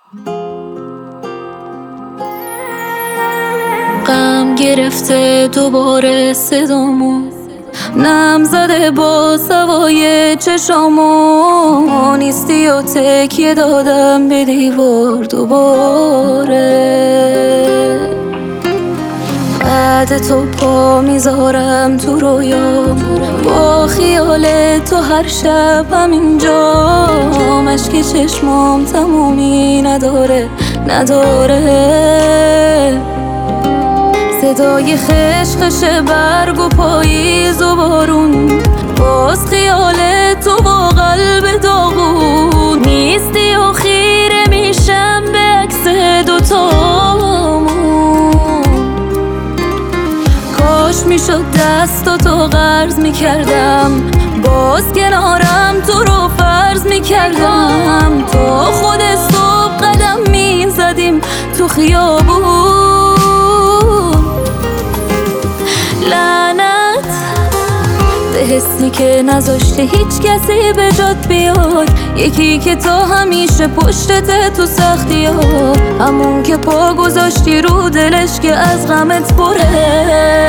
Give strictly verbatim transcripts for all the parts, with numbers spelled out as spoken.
غم گرفته دوباره صدامو، نم زده با سوای چشامو، نیستی و تکیه دادم به دیوار دوباره. بعد تو پا میذارم تو رویام، با خیال تو هر شب همینجا، مشک چشمام تمومی نداره نداره. صدای خشخش برگ و پاییز و بارون، باز خیال تو با قلب داغون، نیستی و خیره میشم به عکس دوتامون. کاش میشد دستاتو قرض میکردم، باز کنارم تو رو فرض میکردم، تا خود صبح قدم میزدیم تو خیابون. لعنت به حسی که نذاشته هیچ کسی به جات بیاد، یکی که تا همیشه پشتت تو سختی ها، همون که پا گذاشتی رو دلش که از غمت پره.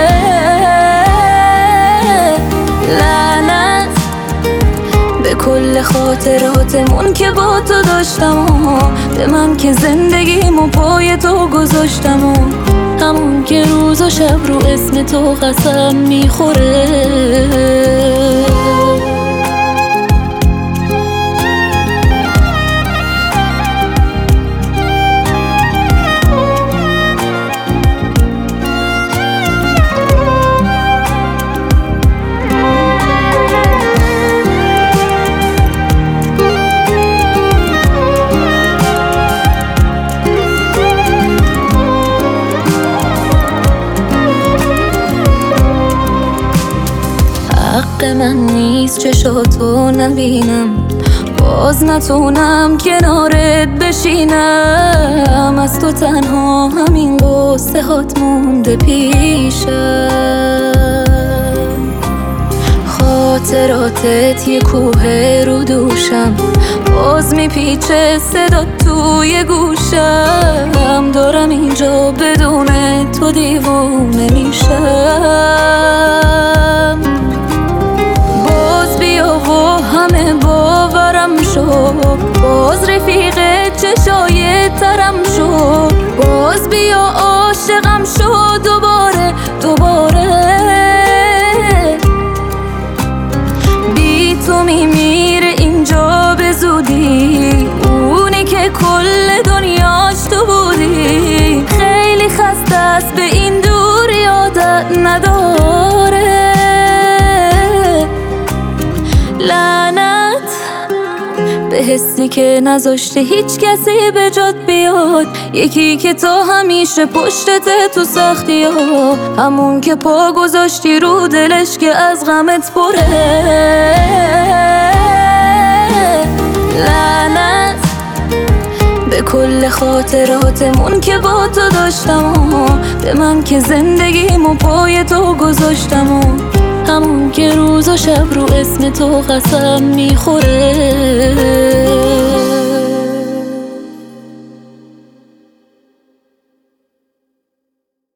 لعنت به کل خاطراتمون که با تو داشتم، به من که زندگیمو پای تو گذاشتم، همون که روز و شب رو اسم تو قسم میخوره. حق من نیست چشاتو نبینم، باز نتونم کنارت بشینم، از تو تنها همین قصه هات مونده پیشم. خاطراتت یه کوه رو دوشم، باز میپیچه صدا توی گوشم، دارم اینجا بدون تو دیوونه میشم. همه باورم شو، باز رفیق چشای ترم شو، باز بیا عاشقم شو دوباره دوباره. بی تو میمیره اینجا به زودی، اونی که کل دنیاش تو بودی، خیلی خسته است به این دوری عادت نداره. لعنت به حسی که نذاشته هیچ کسی به جات بیاد، یکی که تا همیشه پشتت تو سختی ها، همون که پا گذاشتی رو دلش که از غمت پره. لعنت به کل خاطراتمون که با تو داشتم، به من که زندگیمو پای تو گذاشتم، همون که روز و شب رو اسم تو قسم میخوره.